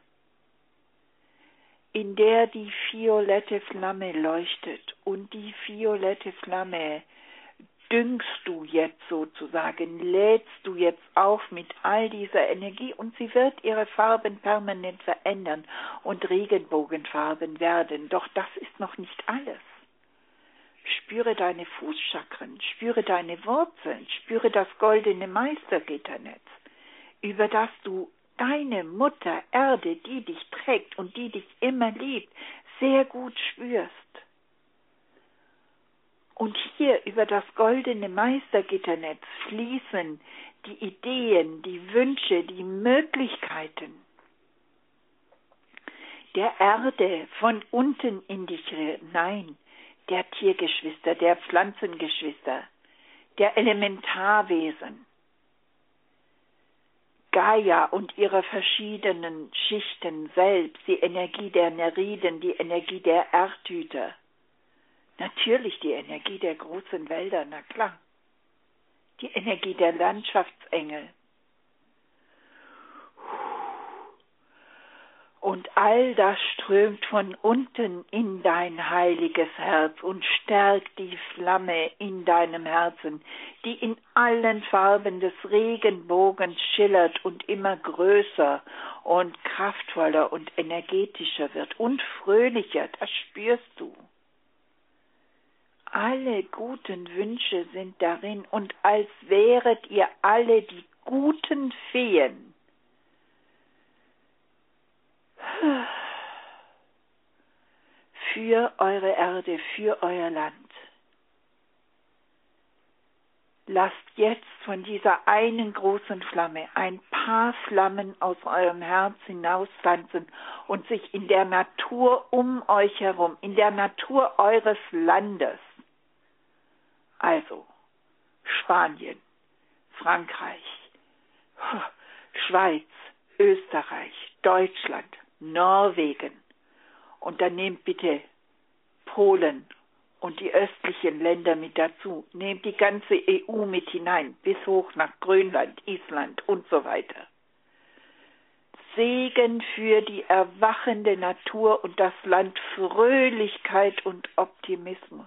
in der die violette Flamme leuchtet und die violette Flamme düngst du jetzt sozusagen, lädst du jetzt auf mit all dieser Energie und sie wird ihre Farben permanent verändern und Regenbogenfarben werden. Doch das ist noch nicht alles. Spüre deine Fußchakren, spüre deine Wurzeln, spüre das goldene Meistergitternetz, über das du deine Mutter Erde, die dich trägt und die dich immer liebt, sehr gut spürst. Und hier über das goldene Meistergitternetz fließen die Ideen, die Wünsche, die Möglichkeiten der Erde von unten in dich hinein, der Tiergeschwister, der Pflanzengeschwister, der Elementarwesen. Gaia und ihre verschiedenen Schichten selbst, die Energie der Neriden, die Energie der Erdhüter, natürlich die Energie der großen Wälder, na klar, die Energie der Landschaftsengel. Und all das strömt von unten in dein heiliges Herz und stärkt die Flamme in deinem Herzen, die in allen Farben des Regenbogens schillert und immer größer und kraftvoller und energetischer wird und fröhlicher, das spürst du. Alle guten Wünsche sind darin und als wäret ihr alle die guten Feen, für eure Erde, für euer Land. Lasst jetzt von dieser einen großen Flamme ein paar Flammen aus eurem Herz hinauspflanzen und sich in der Natur um euch herum, in der Natur eures Landes, also Spanien, Frankreich, Schweiz, Österreich, Deutschland, Norwegen und dann nehmt bitte Polen und die östlichen Länder mit dazu. Nehmt die ganze EU mit hinein, bis hoch nach Grönland, Island und so weiter. Segen für die erwachende Natur und das Land, Fröhlichkeit und Optimismus.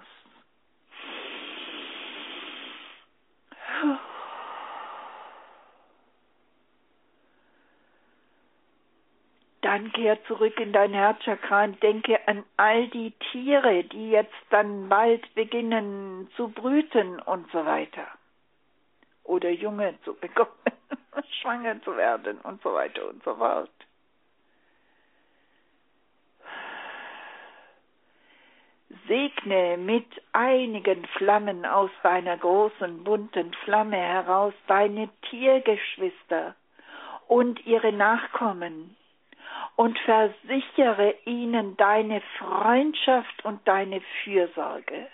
Dann kehr zurück in dein Herzchakra und denke an all die Tiere, die jetzt dann bald beginnen zu brüten und so weiter. Oder Junge zu bekommen, schwanger zu werden und so weiter und so fort. Segne mit einigen Flammen aus deiner großen, bunten Flamme heraus deine Tiergeschwister und ihre Nachkommen. Und versichere ihnen deine Freundschaft und deine Fürsorge.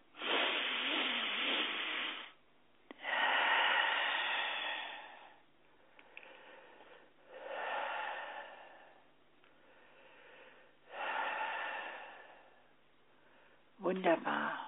Wunderbar.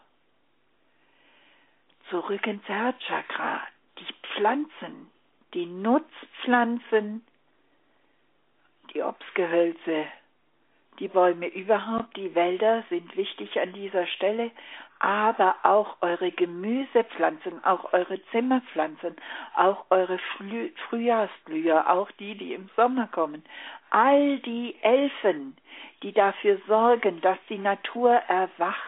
Zurück ins Herzchakra. Die Pflanzen, die Nutzpflanzen, die Obstgehölze, die Bäume überhaupt, die Wälder sind wichtig an dieser Stelle, aber auch eure Gemüsepflanzen, auch eure Zimmerpflanzen, auch eure Frühjahrsblüher, auch die im Sommer kommen. All die Elfen, die dafür sorgen, dass die Natur erwacht.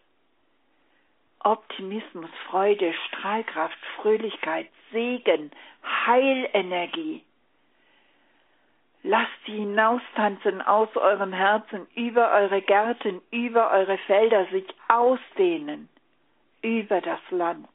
Optimismus, Freude, Strahlkraft, Fröhlichkeit, Segen, Heilenergie. Lasst sie hinaustanzen aus eurem Herzen, über eure Gärten, über eure Felder, sich ausdehnen, über das Land.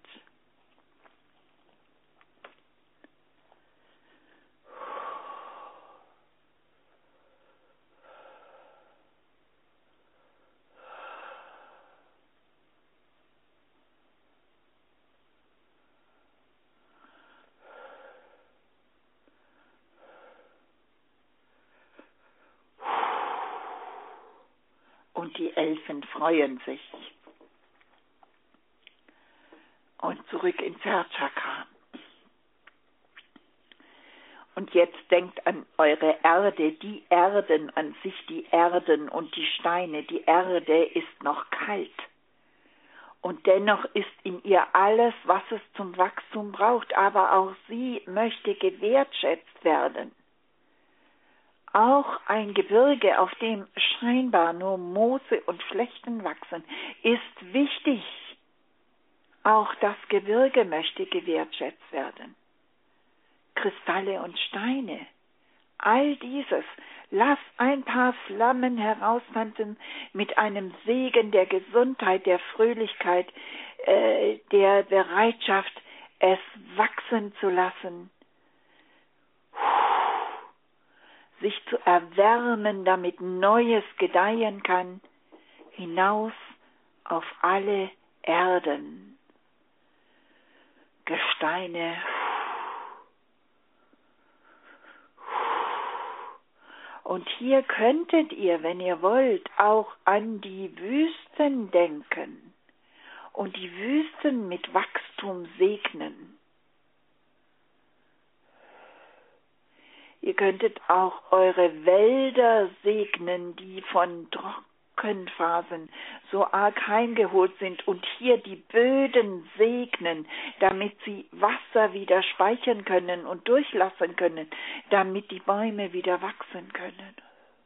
Und die Elfen freuen sich. Und zurück ins Herzchakra. Und jetzt denkt an eure Erde, die Erden an sich, die Erden und die Steine. Die Erde ist noch kalt. Und dennoch ist in ihr alles, was es zum Wachstum braucht. Aber auch sie möchte gewertschätzt werden. Auch ein Gebirge, auf dem scheinbar nur Moose und Flechten wachsen, ist wichtig. Auch das Gebirge möchte gewertschätzt werden. Kristalle und Steine, all dieses, lass ein paar Flammen heraustanzen mit einem Segen der Gesundheit, der Fröhlichkeit, der Bereitschaft, es wachsen zu lassen. Sich zu erwärmen, damit Neues gedeihen kann, hinaus auf alle Erden, Gesteine, Und hier könntet ihr, wenn ihr wollt, auch an die Wüsten denken und die Wüsten mit Wachstum segnen. Ihr könntet auch eure Wälder segnen, die von Trockenphasen so arg heimgeholt sind, und hier die Böden segnen, damit sie Wasser wieder speichern können und durchlassen können, damit die Bäume wieder wachsen können.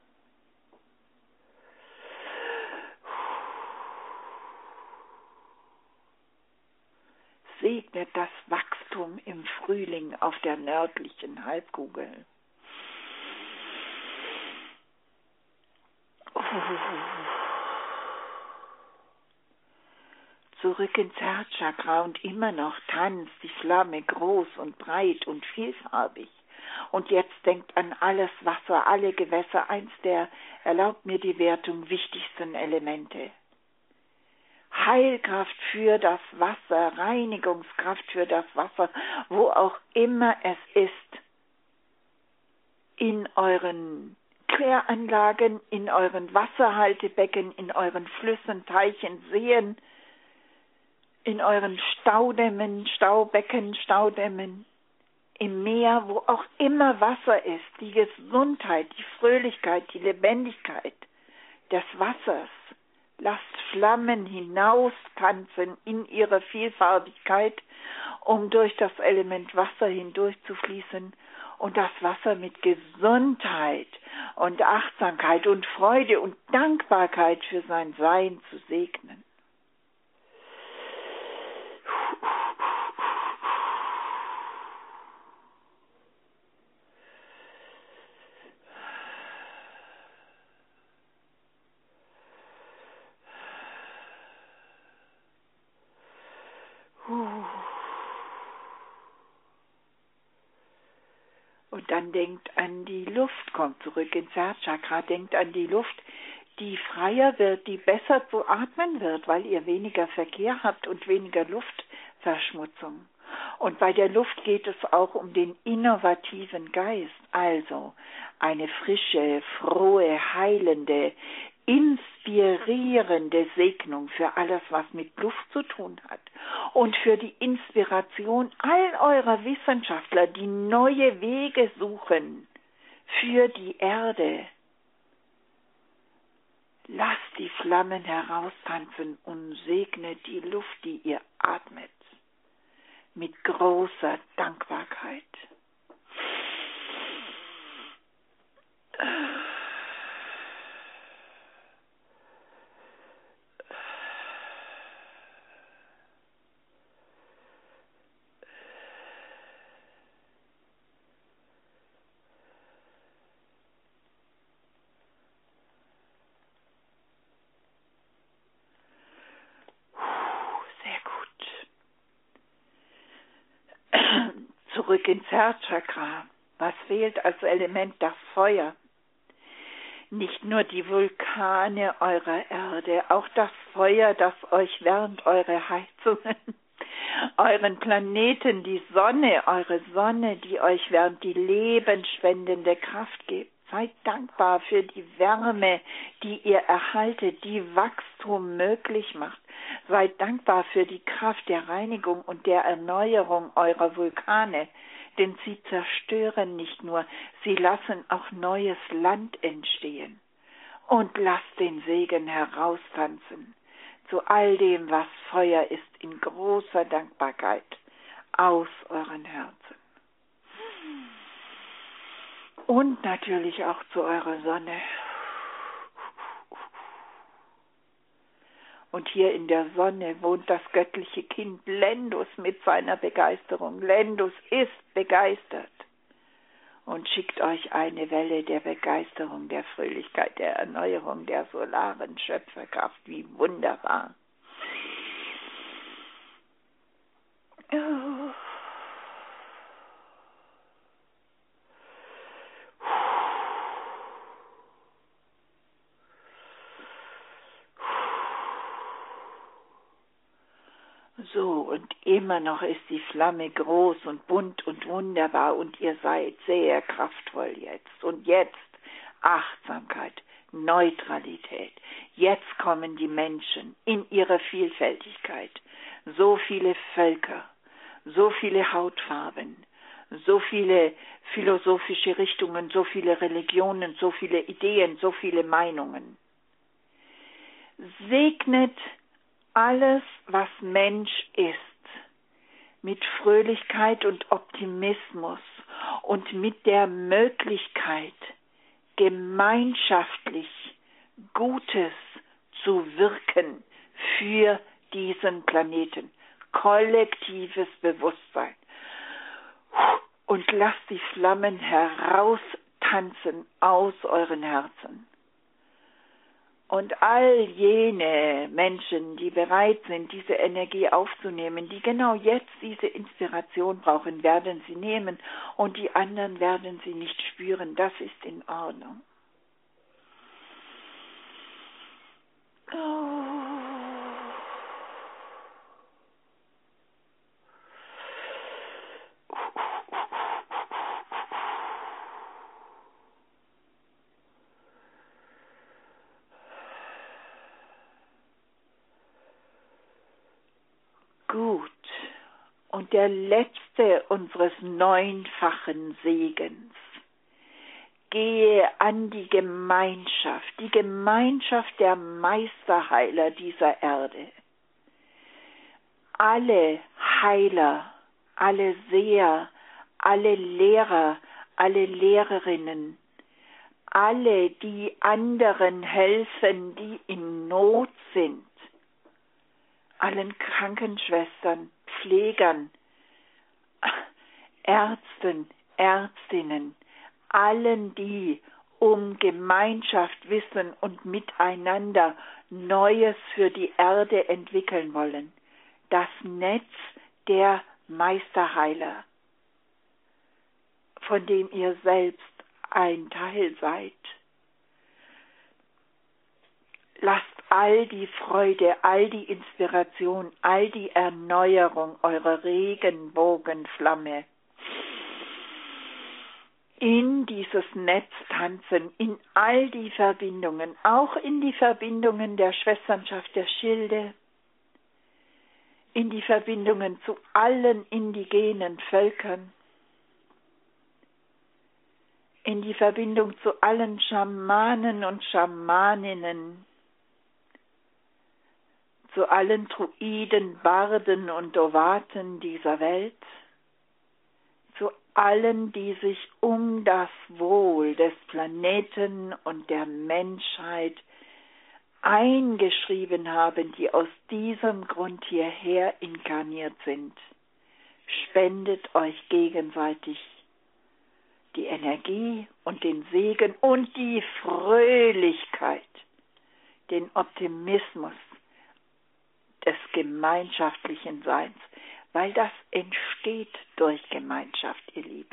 Segnet das Wachstum im Frühling auf der nördlichen Halbkugel. Zurück ins Herzchakra, und immer noch tanzt die Flamme groß und breit und vielfarbig. Und jetzt denkt an alles Wasser, alle Gewässer, eins der, erlaubt mir die Wertung, wichtigsten Elemente. Heilkraft für das Wasser, Reinigungskraft für das Wasser, wo auch immer es ist, in euren Kläranlagen, in euren Wasserhaltebecken, in euren Flüssen, Teichen, Seen, in euren Staudämmen, Staubecken, Staudämmen, im Meer, wo auch immer Wasser ist, die Gesundheit, die Fröhlichkeit, die Lebendigkeit des Wassers. Lasst Flammen hinaustanzen in ihrer Vielfarbigkeit, um durch das Element Wasser hindurch zu fließen und das Wasser mit Gesundheit und Achtsamkeit und Freude und Dankbarkeit für sein Sein zu segnen. Und dann denkt an die Luft, kommt zurück ins Herzchakra, denkt an die Luft, die freier wird, die besser zu atmen wird, weil ihr weniger Verkehr habt und weniger Luftverschmutzung. Und bei der Luft geht es auch um den innovativen Geist, also eine frische, frohe, heilende, inspirierende Segnung für alles, was mit Luft zu tun hat. Und für die Inspiration all eurer Wissenschaftler, die neue Wege suchen für die Erde. Lasst die Flammen heraustanzen und segnet die Luft, die ihr atmet, mit großer Dankbarkeit. Zurück ins Herzchakra. Was fehlt als Element? Das Feuer. Nicht nur die Vulkane eurer Erde, auch das Feuer, das euch wärmt, eure Heizungen, euren Planeten, die Sonne, eure Sonne, die euch wärmt, die lebensspendende Kraft gibt. Seid dankbar für die Wärme, die ihr erhaltet, die Wachstum möglich macht. Seid dankbar für die Kraft der Reinigung und der Erneuerung eurer Vulkane, denn sie zerstören nicht nur, sie lassen auch neues Land entstehen. Und lasst den Segen heraustanzen zu all dem, was Feuer ist, in großer Dankbarkeit aus euren Herzen. Und natürlich auch zu eurer Sonne. Und hier in der Sonne wohnt das göttliche Kind Lendus mit seiner Begeisterung. Lendus ist begeistert und schickt euch eine Welle der Begeisterung, der Fröhlichkeit, der Erneuerung, der solaren Schöpferkraft. Wie wunderbar. Oh. So, und immer noch ist die Flamme groß und bunt und wunderbar und ihr seid sehr kraftvoll jetzt. Und jetzt Achtsamkeit, Neutralität. Jetzt kommen die Menschen in ihrer Vielfältigkeit. So viele Völker, so viele Hautfarben, so viele philosophische Richtungen, so viele Religionen, so viele Ideen, so viele Meinungen. Segnet alles, was Mensch ist, mit Fröhlichkeit und Optimismus und mit der Möglichkeit, gemeinschaftlich Gutes zu wirken für diesen Planeten. Kollektives Bewusstsein. Und lasst die Flammen heraustanzen aus euren Herzen. Und all jene Menschen, die bereit sind, diese Energie aufzunehmen, die genau jetzt diese Inspiration brauchen, werden sie nehmen und die anderen werden sie nicht spüren. Das ist in Ordnung. Oh. Gut. Und der letzte unseres neunfachen Segens. Gehe an die Gemeinschaft der Meisterheiler dieser Erde. Alle Heiler, alle Seher, alle Lehrer, alle Lehrerinnen, alle, die anderen helfen, die in Not sind, allen Krankenschwestern, Pflegern, Ärzten, Ärztinnen, allen, die um Gemeinschaft wissen und miteinander Neues für die Erde entwickeln wollen. Das Netz der Meisterheiler, von dem ihr selbst ein Teil seid. Lasst all die Freude, all die Inspiration, all die Erneuerung eurer Regenbogenflamme in dieses Netz tanzen, in all die Verbindungen, auch in die Verbindungen der Schwesternschaft der Schilde, in die Verbindungen zu allen indigenen Völkern, in die Verbindung zu allen Schamanen und Schamaninnen, zu allen Druiden, Barden und Ovaten dieser Welt, zu allen, die sich um das Wohl des Planeten und der Menschheit eingeschrieben haben, die aus diesem Grund hierher inkarniert sind. Spendet euch gegenseitig die Energie und den Segen und die Fröhlichkeit, den Optimismus des gemeinschaftlichen Seins, weil das entsteht durch Gemeinschaft, ihr Lieben.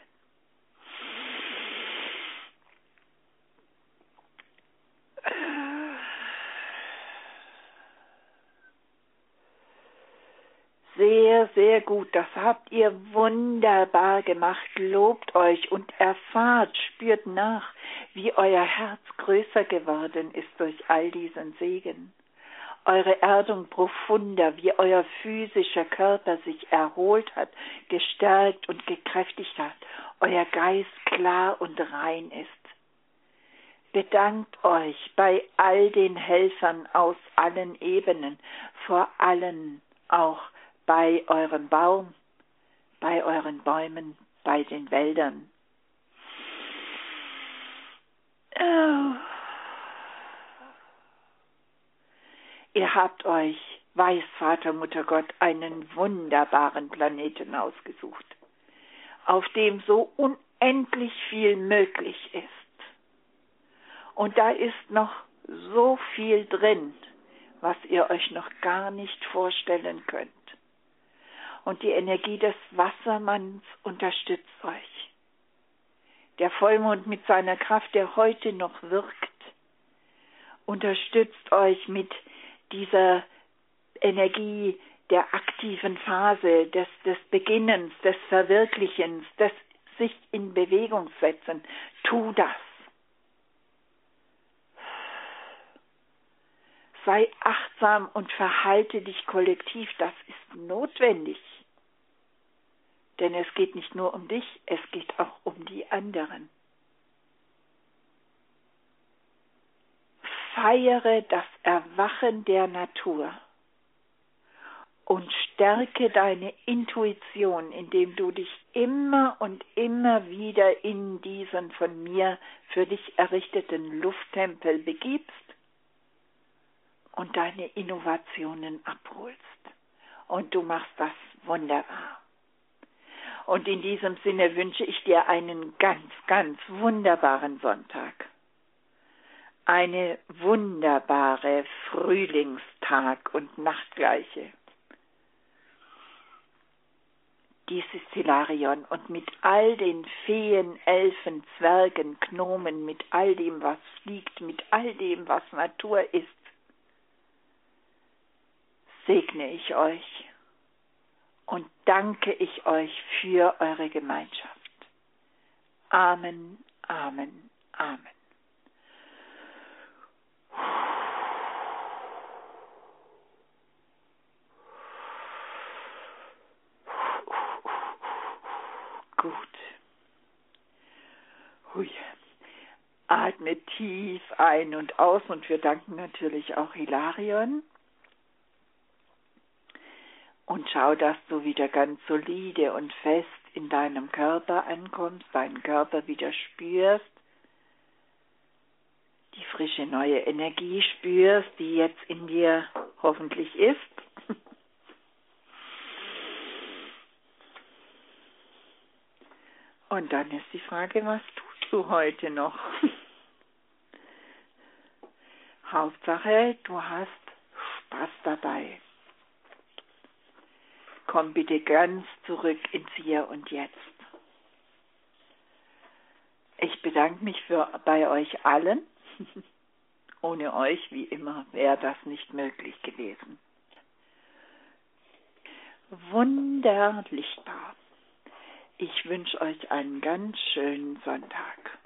Sehr, sehr gut, das habt ihr wunderbar gemacht. Lobt euch und erfahrt, spürt nach, wie euer Herz größer geworden ist durch all diesen Segen. Eure Erdung profunder, wie euer physischer Körper sich erholt hat, gestärkt und gekräftigt hat, euer Geist klar und rein ist. Bedankt euch bei all den Helfern aus allen Ebenen, vor allem auch bei eurem Baum, bei euren Bäumen, bei den Wäldern. Oh. Ihr habt euch, weiß Vater, Mutter Gott, einen wunderbaren Planeten ausgesucht, auf dem so unendlich viel möglich ist. Und da ist noch so viel drin, was ihr euch noch gar nicht vorstellen könnt. Und die Energie des Wassermanns unterstützt euch. Der Vollmond mit seiner Kraft, der heute noch wirkt, unterstützt euch mit dieser Energie der aktiven Phase, des Beginnens, des Verwirklichens, des sich in Bewegung setzen. Tu das. sei achtsam und verhalte dich kollektiv. Das ist notwendig. Denn es geht nicht nur um dich, es geht auch um die anderen. Feiere das Erwachen der Natur und stärke deine Intuition, indem du dich immer und immer wieder in diesen von mir für dich errichteten Lufttempel begibst und deine Innovationen abholst. Und du machst das wunderbar. Und in diesem Sinne wünsche ich dir einen ganz, ganz wunderbaren Sonntag. Eine wunderbare Frühlingstag- und Nachtgleiche. Dies ist Hilarion und mit all den Feen, Elfen, Zwergen, Gnomen, mit all dem, was fliegt, mit all dem, was Natur ist, segne ich euch und danke ich euch für eure Gemeinschaft. Amen, Amen, Amen. Gut. Hui. Atme tief ein und aus und wir danken natürlich auch Hilarion. Und schau, dass du wieder ganz solide und fest in deinem Körper ankommst, deinen Körper wieder spürst, die frische neue Energie spürst, die jetzt in dir hoffentlich ist. Und dann ist die Frage, was tust du heute noch? Hauptsache, du hast Spaß dabei. Komm bitte ganz zurück ins Hier und Jetzt. Ich bedanke mich bei euch allen. Ohne euch, wie immer, wäre das nicht möglich gewesen. Wunderlichtbar. Ich wünsche euch einen ganz schönen Sonntag.